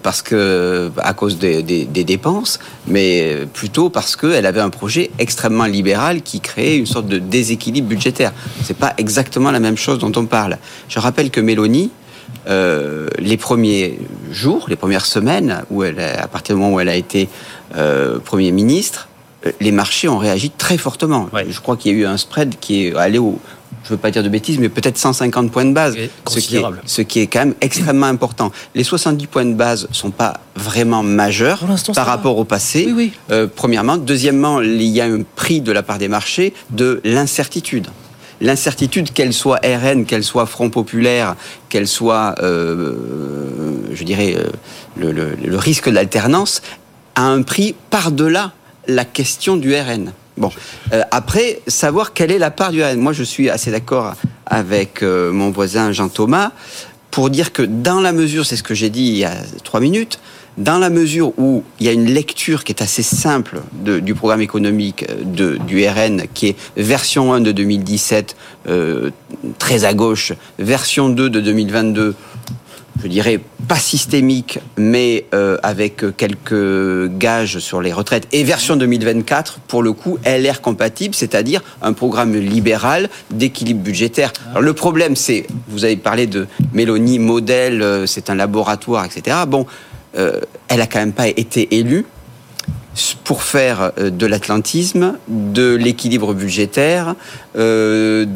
à cause des dépenses, mais plutôt parce qu'elle avait un projet extrêmement libéral qui créait une sorte de déséquilibre budgétaire. C'est pas exactement la même chose dont on parle. Je rappelle que Meloni, les premiers jours, les premières semaines, à partir du moment où elle a été Premier ministre, les marchés ont réagi très fortement. Je crois qu'il y a eu un spread qui est allé je veux pas dire de bêtises, mais peut-être 150 points de base, ce qui est quand même extrêmement important. Les 70 points de base sont pas vraiment majeurs par rapport au passé. Oui. Premièrement. Deuxièmement, il y a un prix de la part des marchés de l'incertitude. L'incertitude, qu'elle soit RN, qu'elle soit Front Populaire, qu'elle soit, je dirais, le risque de l'alternance, a un prix par-delà la question du RN. Bon, après, savoir quelle est la part du RN. Moi, je suis assez d'accord avec mon voisin Jean-Thomas pour dire que dans la mesure, c'est ce que j'ai dit il y a 3 minutes, dans la mesure où il y a une lecture qui est assez simple du programme économique du RN, qui est version 1 de 2017, très à gauche, version 2 de 2022, je dirais pas systémique, mais avec quelques gages sur les retraites, et version 2024, pour le coup, LR compatible, c'est-à-dire un programme libéral d'équilibre budgétaire. Alors, le problème, c'est, vous avez parlé de Mélanie, modèle, c'est un laboratoire, etc. Bon, elle a quand même pas été élue pour faire de l'atlantisme, de l'équilibre budgétaire, elle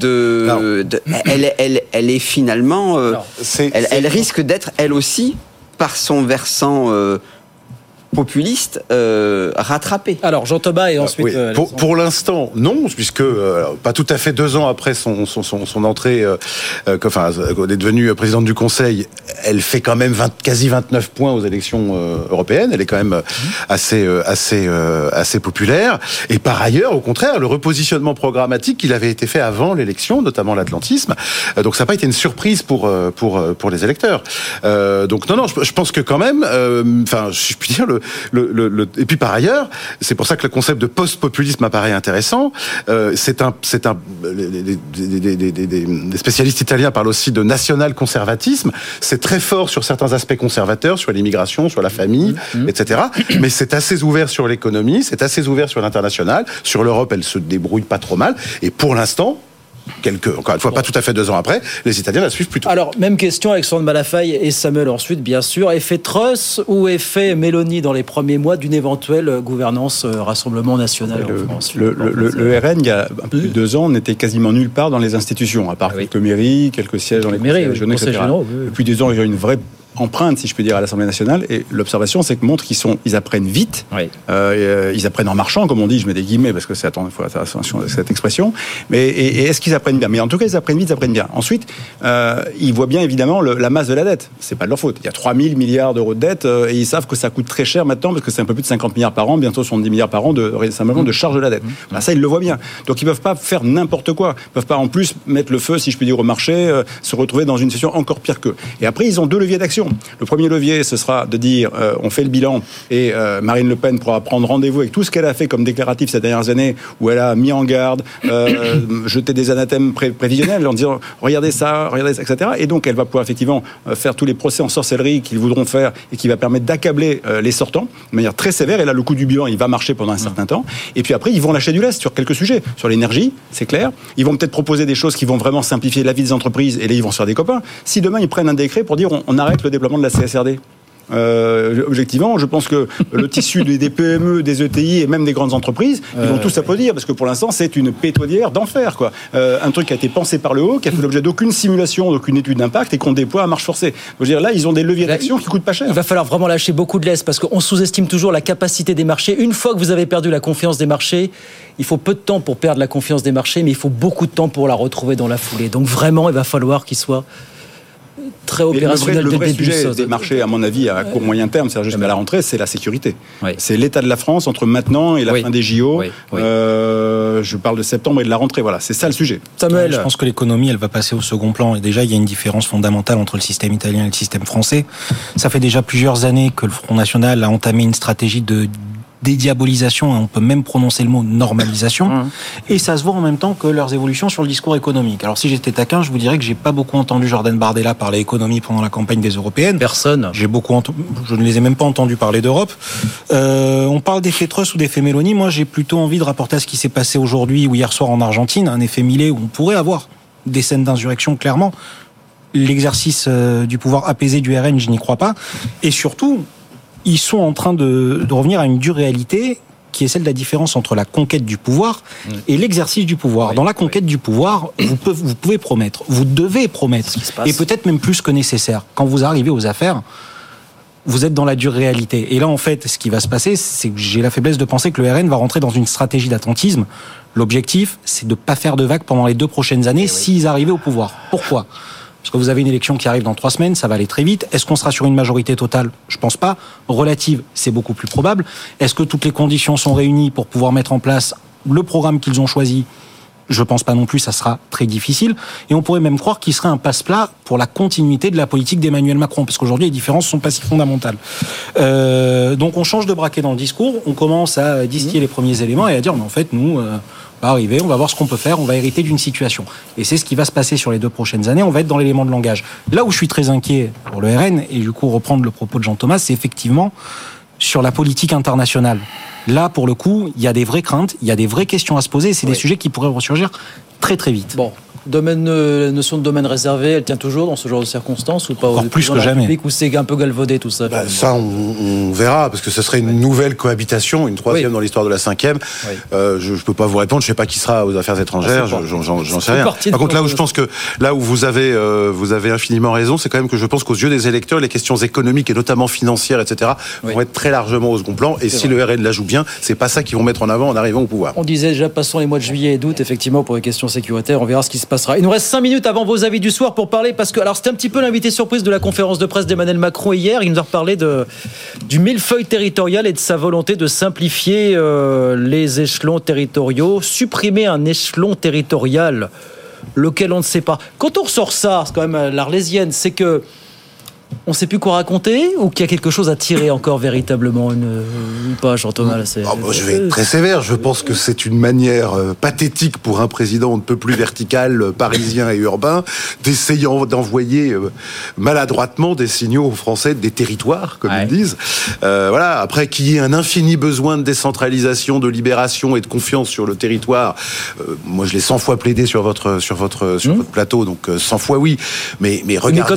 est finalement, elle risque d'être elle aussi par son versant populiste rattrapé. Alors Jean-Thomas et ensuite... pour l'instant, non, puisque pas tout à fait 2 ans après son entrée, enfin, elle est devenue présidente du Conseil, elle fait quand même quasi 29 points aux élections européennes. Elle est quand même assez populaire. Et par ailleurs, au contraire, le repositionnement programmatique qu'il avait été fait avant l'élection, notamment l'atlantisme, donc ça n'a pas été une surprise pour les électeurs. Donc non, je pense que quand même, enfin, si je puis dire, et puis par ailleurs, c'est pour ça que le concept de post-populisme apparaît intéressant. Les spécialistes italiens parlent aussi de national-conservatisme. C'est très fort sur certains aspects conservateurs, sur l'immigration, sur la famille, etc. Mais c'est assez ouvert sur l'économie, c'est assez ouvert sur l'international. Sur l'Europe, elle se débrouille pas trop mal. Et pour l'instant, encore une fois, pas tout à fait 2 ans après, les Italiens la suivent plutôt. Alors, même question, Alexandre Malafaille et Samuel ensuite, bien sûr. Effet Truss ou effet Mélanie dans les premiers mois d'une éventuelle gouvernance Rassemblement National en France? Le RN, il y a un peu plus de 2 ans, n'était quasiment nulle part dans les institutions, à part quelques mairies, quelques sièges dans les conseils régionaux, etc. Depuis 2 ans, il y a une vraie empreinte, si je peux dire, à l'Assemblée nationale, et l'observation, c'est que montre qu'ils apprennent vite, ils apprennent en marchant, comme on dit, je mets des guillemets, parce que il faut faire attention à cette expression, mais est-ce qu'ils apprennent bien? Mais en tout cas, ils apprennent vite, ils apprennent bien. Ensuite, ils voient bien, évidemment, la masse de la dette. C'est pas de leur faute. Il y a 3 000 milliards d'euros de dette, et ils savent que ça coûte très cher maintenant, parce que c'est un peu plus de 50 milliards par an, bientôt 70 milliards par an simplement de charge de la dette. Ben, ça, ils le voient bien. Donc, ils peuvent pas faire n'importe quoi. Ils peuvent pas, en plus, mettre le feu, si je peux dire, au marché, se retrouver dans une situation encore pire qu'eux. Et après, ils ont 2 leviers d'action. Le premier levier, ce sera de dire on fait le bilan et Marine Le Pen pourra prendre rendez-vous avec tout ce qu'elle a fait comme déclaratif ces dernières années, où elle a mis en garde, jeté des anathèmes prévisionnels en disant regardez ça, etc. Et donc elle va pouvoir effectivement faire tous les procès en sorcellerie qu'ils voudront faire et qui va permettre d'accabler les sortants de manière très sévère. Et là, le coup du bilan, il va marcher pendant un certain temps. Et puis après, ils vont lâcher du lest sur quelques sujets. Sur l'énergie, c'est clair. Ils vont peut-être proposer des choses qui vont vraiment simplifier la vie des entreprises. Et là, ils vont se faire des copains. Si demain, ils prennent un décret pour dire on arrête le développement de la CSRD. Objectivement, je pense que le tissu des PME, des ETI et même des grandes entreprises, ils vont tous applaudir parce que pour l'instant, c'est une pétaudière d'enfer, quoi. Un truc qui a été pensé par le haut, qui a fait l'objet d'aucune simulation, d'aucune étude d'impact et qu'on déploie à marche forcée. Je veux dire, là, ils ont des leviers d'action qui coûtent pas cher. Il va falloir vraiment lâcher beaucoup de lest parce qu'on sous-estime toujours la capacité des marchés. Une fois que vous avez perdu la confiance des marchés, il faut peu de temps pour perdre la confiance des marchés, mais il faut beaucoup de temps pour la retrouver dans la foulée. Donc vraiment, il va falloir qu'ils soient très opérationnel le vrai sujet des marchés, à mon avis, à court moyen terme, c'est jusqu'à la rentrée, c'est la sécurité. Oui. C'est l'état de la France entre maintenant et la fin des JO. Oui. Je parle de septembre et de la rentrée. Voilà, c'est ça le sujet. Samuel, je pense que l'économie, elle va passer au second plan. Et déjà, il y a une différence fondamentale entre le système italien et le système français. Ça fait déjà plusieurs années que le Front National a entamé une stratégie de dédiabolisation, on peut même prononcer le mot normalisation, et ça se voit en même temps que leurs évolutions sur le discours économique. Alors si j'étais taquin, je vous dirais que j'ai pas beaucoup entendu Jordan Bardella parler économie pendant la campagne des européennes. Personne. Je ne les ai même pas entendus parler d'Europe. On parle d'effet Truss ou d'effet Mélanie. Moi, j'ai plutôt envie de rapporter à ce qui s'est passé aujourd'hui ou hier soir en Argentine, un effet Milei où on pourrait avoir des scènes d'insurrection, clairement. L'exercice du pouvoir apaisé du RN, je n'y crois pas. Et surtout, ils sont en train de revenir à une dure réalité qui est celle de la différence entre la conquête du pouvoir et l'exercice du pouvoir. Dans la conquête du pouvoir, vous pouvez promettre, vous devez promettre, et peut-être même plus que nécessaire. Quand vous arrivez aux affaires, vous êtes dans la dure réalité. Et là, en fait, ce qui va se passer, c'est que j'ai la faiblesse de penser que le RN va rentrer dans une stratégie d'attentisme. L'objectif, c'est de ne pas faire de vagues pendant les 2 prochaines années s'ils arrivaient au pouvoir. Pourquoi ? Parce que vous avez une élection qui arrive dans 3 semaines, ça va aller très vite. Est-ce qu'on sera sur une majorité totale ? Je pense pas. Relative, c'est beaucoup plus probable. Est-ce que toutes les conditions sont réunies pour pouvoir mettre en place le programme qu'ils ont choisi ? Je pense pas non plus, ça sera très difficile. Et on pourrait même croire qu'il serait un passe-plat pour la continuité de la politique d'Emmanuel Macron, parce qu'aujourd'hui, les différences sont pas si fondamentales. Donc on change de braquet dans le discours, on commence à distiller les premiers éléments et à dire, mais en fait, nous, on va arriver, on va voir ce qu'on peut faire, on va hériter d'une situation. Et c'est ce qui va se passer sur les 2 prochaines années, on va être dans l'élément de langage. Là où je suis très inquiet pour le RN, et du coup reprendre le propos de Jean-Thomas, c'est effectivement sur la politique internationale. Là, pour le coup, il y a des vraies craintes, il y a des vraies questions à se poser, et c'est des sujets qui pourraient ressurgir très très vite. Bon, la notion de domaine réservé, elle tient toujours dans ce genre de circonstances ou pas? Encore plus que jamais. Ou c'est un peu galvaudé tout ça? Ça, on verra, parce que ce serait une nouvelle cohabitation, une 3e dans l'histoire de la 5e. Je ne peux pas vous répondre, je ne sais pas qui sera aux affaires étrangères, j'en sais rien. Par contre, là où je pense que là où vous avez infiniment raison, c'est quand même que je pense qu'aux yeux des électeurs, les questions économiques et notamment financières, etc., vont être très largement au second plan. Et si le RN la joue bien, c'est pas ça qu'ils vont mettre en avant en arrivant au pouvoir. On disait déjà, passons les mois de juillet et d'août, effectivement, pour les questions sécuritaires. On verra ce qui se passera. Il nous reste 5 minutes avant vos avis du soir pour parler, parce que alors c'était un petit peu l'invité surprise de la conférence de presse d'Emmanuel Macron hier. Il nous a reparlé du millefeuille territorial et de sa volonté de simplifier les échelons territoriaux, supprimer un échelon territorial, lequel on ne sait pas. Quand on ressort ça, c'est quand même l'Arlésienne, c'est que on ne sait plus quoi raconter ou qu'il y a quelque chose à tirer encore véritablement ou pas, Jean-Thomas là, je vais être très sévère. Je pense que c'est une manière pathétique pour un président on ne peut plus vertical, parisien et urbain, d'essayant d'envoyer maladroitement des signaux aux Français des territoires, comme ils disent. Voilà. Après, qu'il y ait un infini besoin de décentralisation, de libération et de confiance sur le territoire, moi je l'ai 100 fois plaidé sur votre plateau, donc 100 fois oui. Mais regardez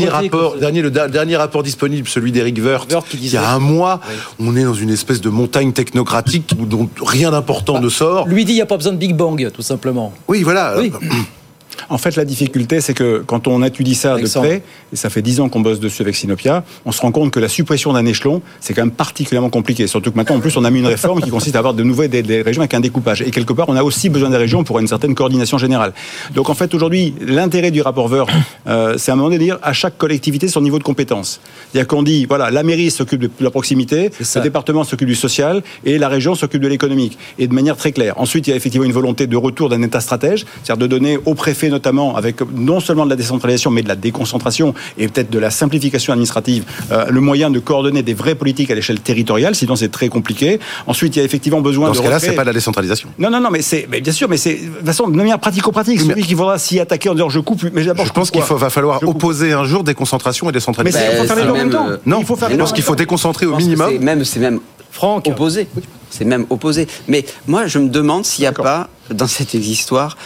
le dernier rapport disponible, celui d'Éric Woerth, il y a un mois, on est dans une espèce de montagne technocratique dont rien d'important ne sort. Lui dit il n'y a pas besoin de Big Bang, tout simplement. Oui, voilà. Oui. En fait, la difficulté, c'est que quand on étudie ça de près, et ça fait 10 ans qu'on bosse dessus avec Sinopia, on se rend compte que la suppression d'un échelon, c'est quand même particulièrement compliqué. Surtout que maintenant, en plus, on a mis une réforme qui consiste à avoir des régions avec un découpage. Et quelque part, on a aussi besoin des régions pour une certaine coordination générale. Donc, en fait, aujourd'hui, l'intérêt du rapport Woerth, c'est à un moment donné de dire à chaque collectivité son niveau de compétence. C'est-à-dire qu'on dit, voilà, la mairie s'occupe de la proximité, le département s'occupe du social, et la région s'occupe de l'économique. Et de manière très claire. Ensuite, il y a effectivement une volonté de retour d'un État stratège, c'est-à-dire de donner au préfet notamment, avec non seulement de la décentralisation, mais de la déconcentration et peut-être de la simplification administrative, le moyen de coordonner des vraies politiques à l'échelle territoriale, sinon c'est très compliqué. Ensuite, il y a effectivement besoin de... Dans ce cas-là, c'est pas de la décentralisation. Non, mais bien sûr, mais c'est de façon, de manière pratico-pratique. Celui qui faudra s'y attaquer en disant je coupe, mais d'abord je pense qu'il va falloir opposer un jour déconcentration et décentralisation. Mais il faut faire les deux en même temps. Non, je pense qu'il faut déconcentrer au minimum. C'est même Franck, opposé. C'est même opposé. Mais moi, je me demande s'il n'y a pas, dans cette histoire,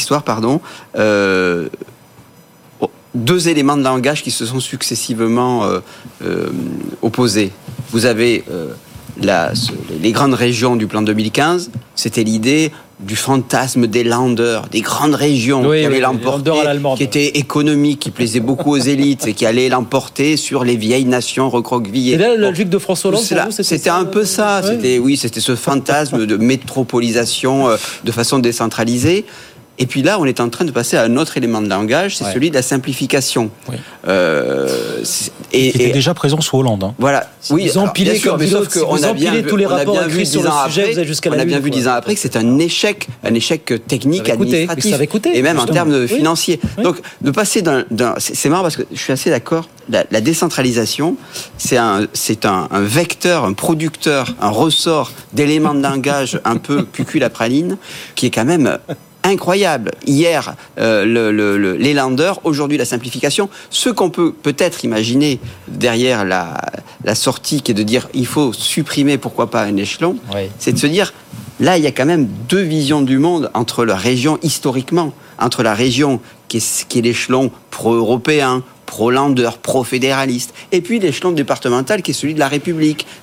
deux éléments de langage qui se sont successivement opposés. Vous avez les grandes régions du plan 2015, c'était l'idée du fantasme des Länder, des grandes régions qui allaient l'emporter, qui étaient économiques, qui plaisaient beaucoup aux élites et qui allaient l'emporter sur les vieilles nations recroquevillées. Et là, la logique de François Hollande, c'était un peu ça. C'était ce fantasme de métropolisation de façon décentralisée. Et puis là, on est en train de passer à un autre élément de langage, c'est celui de la simplification. Oui. Qui était déjà présent sous Hollande. Hein. Voilà. Oui, ils ont empilé, sauf qu'on a bien vu, tous les rapports écrits sur le sujet, on a bien vu 10 ans après que c'est un échec technique, administratif, et même en termes financiers. Oui. Donc, de passer c'est marrant parce que je suis assez d'accord. La décentralisation, c'est un vecteur, un producteur, un ressort d'éléments de langage un peu cucul-la-praline qui est quand même incroyable. Hier, les Länder, aujourd'hui la simplification. Ce qu'on peut peut-être imaginer derrière la sortie qui est de dire il faut supprimer, pourquoi pas, un échelon, c'est de se dire là, il y a quand même deux visions du monde entre la région historiquement, entre la région qui est l'échelon pro-européen, pro-Länder, pro-fédéraliste, et puis l'échelon départemental qui est celui de la République,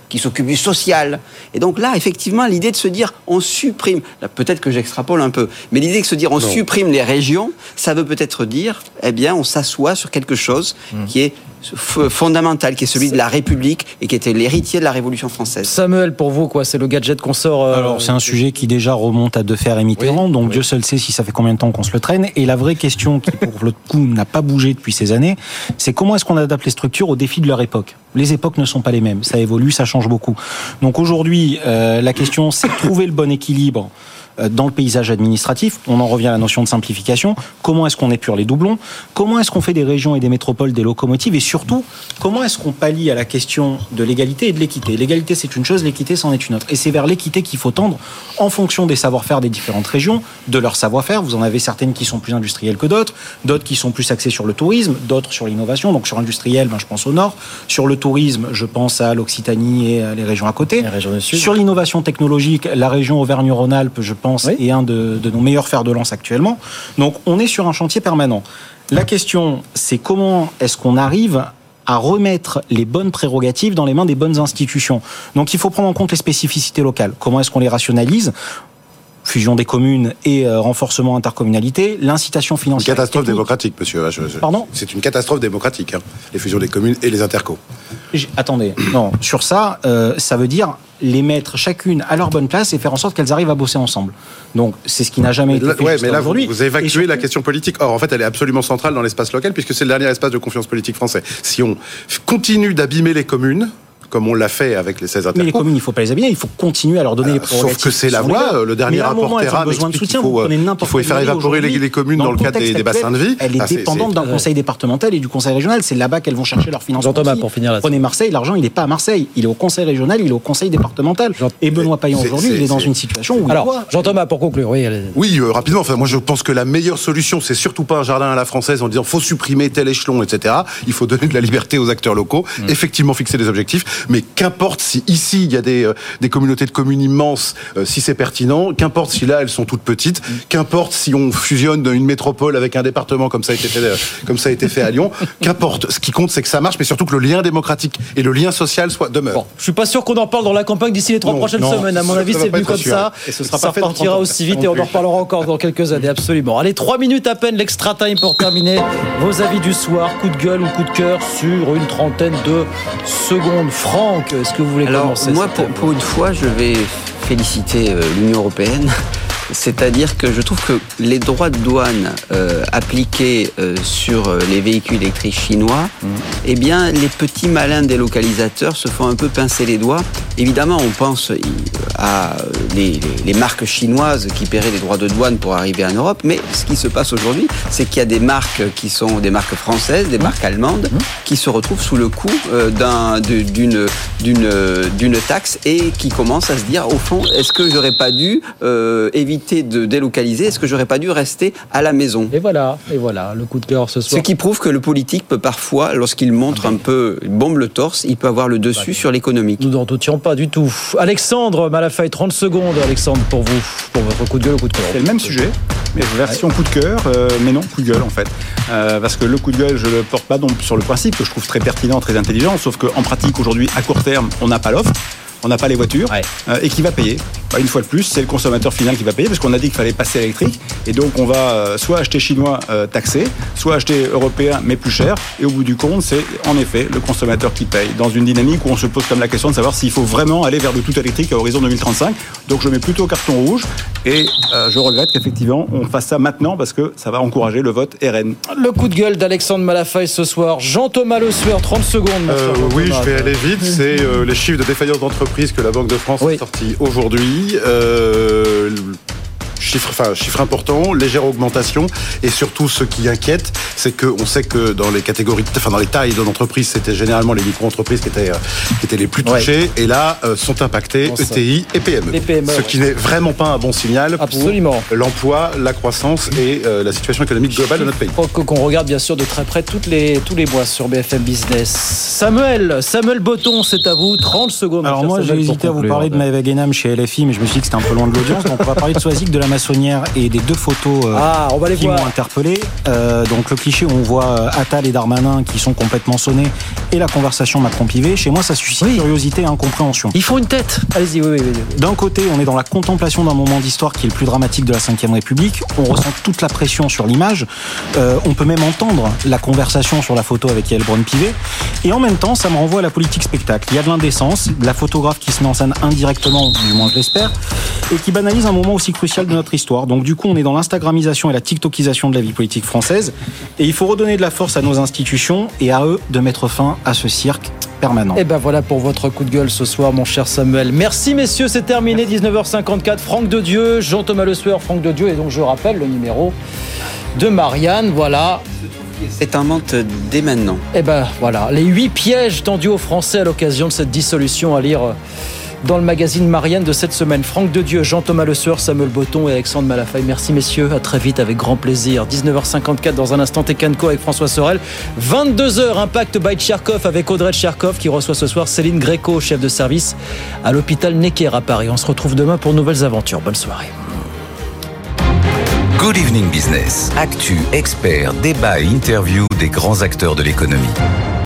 qui s'occupent du social. Et donc là, effectivement, l'idée de se dire on supprime, là, peut-être que j'extrapole un peu, mais l'idée de se dire on supprime les régions, ça veut peut-être dire, eh bien, on s'assoit sur quelque chose qui est fondamental, qui est celui de la République et qui était l'héritier de la Révolution française. Samuel, pour vous, quoi, c'est le gadget qu'on sort. Alors, c'est un sujet qui déjà remonte à Defer et Mitterrand, donc Dieu seul sait si ça fait combien de temps qu'on se le traîne. Et la vraie question qui, pour le coup, n'a pas bougé depuis ces années, c'est comment est-ce qu'on adapte les structures aux défis de leur époque. Les époques ne sont pas les mêmes, ça évolue, ça change beaucoup. Donc aujourd'hui, la question, c'est de trouver le bon équilibre dans le paysage administratif. On en revient à la notion de simplification. Comment est-ce qu'on épure les doublons ? Comment est-ce qu'on fait des régions et des métropoles des locomotives ? Et surtout, comment est-ce qu'on pallie à la question de l'égalité et de l'équité ? L'égalité, c'est une chose, l'équité, c'en est une autre. Et c'est vers l'équité qu'il faut tendre en fonction des savoir-faire des différentes régions, de leur savoir-faire. Vous en avez certaines qui sont plus industrielles que d'autres qui sont plus axées sur le tourisme, d'autres sur l'innovation. Donc sur l'industriel, je pense au nord. Sur le tourisme, je pense à l'Occitanie et les régions à côté. Les régions du sud. Sur l'innovation technologique, la région Auvergne-Rhône-Alpes, je pense, est un de nos meilleurs fers de lance actuellement. Donc on est sur un chantier permanent. La question, c'est comment est-ce qu'on arrive à remettre les bonnes prérogatives dans les mains des bonnes institutions. Donc il faut prendre en compte les spécificités locales. Comment est-ce qu'on les rationalise ? Fusion des communes et renforcement intercommunalité, l'incitation financière. Une catastrophe démocratique, monsieur. Pardon ? C'est une catastrophe démocratique, les fusions des communes et les intercos. Attendez, non, sur ça, ça veut dire les mettre chacune à leur bonne place et faire en sorte qu'elles arrivent à bosser ensemble. Donc, c'est ce qui n'a jamais été fait mais là, aujourd'hui. Vous évacuez surtout la question politique. Or, en fait, elle est absolument centrale dans l'espace local puisque c'est le dernier espace de confiance politique français. Si on continue d'abîmer les communes, comme on l'a fait avec les 16 intercos. Mais les communes, il ne faut pas les abîmer, il faut continuer à leur donner les prérogatives. Sauf que c'est la voie. Le dernier rapport Terra explique qu'il faut faire évaporer les communes dans le cadre des bassins de vie. Elle est dépendante d'un conseil départemental et du conseil régional. C'est là-bas qu'elles vont chercher leur financement. Jean-Thomas, pour finir là-dessus. Prenez Marseille, l'argent, il n'est pas à Marseille. Il est au conseil régional, il est au conseil départemental. Et Benoît Payan, aujourd'hui, il est dans une situation où Jean-Thomas, pour conclure, oui, rapidement. Enfin, moi, je pense que la meilleure solution, c'est surtout pas un jardin à la française en disant faut supprimer tel échelon, etc. Il faut donner de la liberté aux acteurs locaux, effectivement fixer des objectifs, mais qu'importe si ici il y a des communautés de communes immenses, si c'est pertinent, qu'importe si là elles sont toutes petites, qu'importe si on fusionne une métropole avec un département comme ça a été fait à Lyon, qu'importe. Ce qui compte, c'est que ça marche, mais surtout que le lien démocratique et le lien social demeurent. Bon, je suis pas sûr qu'on en parle dans la campagne d'ici les 3 prochaines semaines. À mon avis, c'est venu comme ça. Et ce sera ça repartira aussi vite et on en reparlera encore dans quelques années, absolument. Allez, 3 minutes à peine, l'extra time pour terminer. Vos avis du soir, coup de gueule ou coup de cœur sur une trentaine de secondes. Franck, est-ce que vous voulez commencer ? Moi, pour une fois, je vais féliciter l'Union européenne. C'est-à-dire que je trouve que les droits de douane appliqués sur les véhicules électriques chinois, eh bien, les petits malins délocalisateurs se font un peu pincer les doigts. Évidemment, on pense à les marques chinoises qui paieraient les droits de douane pour arriver en Europe, mais ce qui se passe aujourd'hui, c'est qu'il y a des marques qui sont des marques françaises, des marques allemandes, qui se retrouvent sous le coup d'une taxe et qui commencent à se dire, au fond, est-ce que j'aurais pas dû éviter de délocaliser, est-ce que j'aurais pas dû rester à la maison ? Et voilà, le coup de cœur ce soir. Ce qui prouve que le politique peut parfois, lorsqu'il montre un peu, il bombe le torse, il peut avoir le dessus sur l'économique. Nous n'en doutions pas du tout. Alexandre Malafaye, 30 secondes, Alexandre, pour vous, pour votre coup de gueule ou coup de cœur. C'est le même sujet, mais version coup de cœur, mais non, coup de gueule en fait. Parce que le coup de gueule, je le porte pas donc sur le principe, que je trouve très pertinent, très intelligent, sauf qu'en pratique, aujourd'hui, à court terme, on n'a pas l'offre. On n'a pas les voitures, et qui va payer ? Une fois de plus, c'est le consommateur final qui va payer, parce qu'on a dit qu'il fallait passer à l'électrique, et donc on va soit acheter chinois taxé, soit acheter européen mais plus cher, et au bout du compte, c'est en effet le consommateur qui paye, dans une dynamique où on se pose comme la question de savoir s'il faut vraiment aller vers le tout électrique à horizon 2035. Donc je mets plutôt carton rouge, et je regrette qu'effectivement on fasse ça maintenant, parce que ça va encourager le vote RN. Le coup de gueule d'Alexandre Malafaye ce soir. Jean-Thomas Le Sueur, 30 secondes. Oui, je vais aller vite. C'est les chiffres de défaillance d'entreprise que la Banque de France a sorti aujourd'hui. Chiffre important, légère augmentation, et surtout ce qui inquiète, c'est qu'on sait que dans les catégories, dans les tailles de l'entreprise, c'était généralement les micro-entreprises qui étaient les plus touchées, et là sont impactées ETI et PME. Ce qui n'est vraiment pas un bon signal pour l'emploi, la croissance et la situation économique globale de notre pays. Qu'on regarde bien sûr de très près tous les mois sur BFM Business. Samuel Botton, c'est à vous, 30 secondes. Alors moi j'ai hésité à vous parler de Maëva Guénam chez LFI, mais je me suis dit que c'était un peu loin de l'audience, donc on va parler de Soisic de la la maçonnière et des 2 photos on va les qui voir. m'ont interpellé. Donc le cliché où on voit Attal et Darmanin qui sont complètement sonnés et la conversation Macron-Pivet, chez moi ça suscite curiosité et incompréhension. Ils font une tête. Allez-y, oui. D'un côté, on est dans la contemplation d'un moment d'histoire qui est le plus dramatique de la Ve République. On ressent toute la pression sur l'image. On peut même entendre la conversation sur la photo avec Yael Braun-Pivet. Et en même temps, ça me renvoie à la politique spectacle. Il y a de l'indécence, de la photographe qui se met en scène indirectement, du moins je l'espère, et qui banalise un moment aussi crucial de notre histoire. Donc du coup, on est dans l'instagramisation et la tiktokisation de la vie politique française. Et il faut redonner de la force à nos institutions et à eux de mettre fin à ce cirque permanent. Et ben voilà pour votre coup de gueule ce soir, mon cher Samuel. Merci messieurs, c'est terminé. 19h54. Franck de Dieu, Jean-Thomas Le Sueur, Franck de Dieu. Et donc je rappelle le numéro de Marianne. Voilà. C'est un monte dès maintenant. Et ben voilà, les 8 pièges tendus aux Français à l'occasion de cette dissolution à lire dans le magazine Marianne de cette semaine. Franck de Dieu, Jean-Thomas Le Sueur, Samuel Botton et Alexandre Malafaille. Merci messieurs, à très vite avec grand plaisir. 19h54 dans un instant Tekanko avec François Sorel. 22h Impact by Tcherkov avec Audrey Tcherkov qui reçoit ce soir Céline Gréco, chef de service à l'hôpital Necker à Paris. On se retrouve demain pour de nouvelles aventures. Bonne soirée. Good Evening Business. Actu, experts, débat et interview des grands acteurs de l'économie.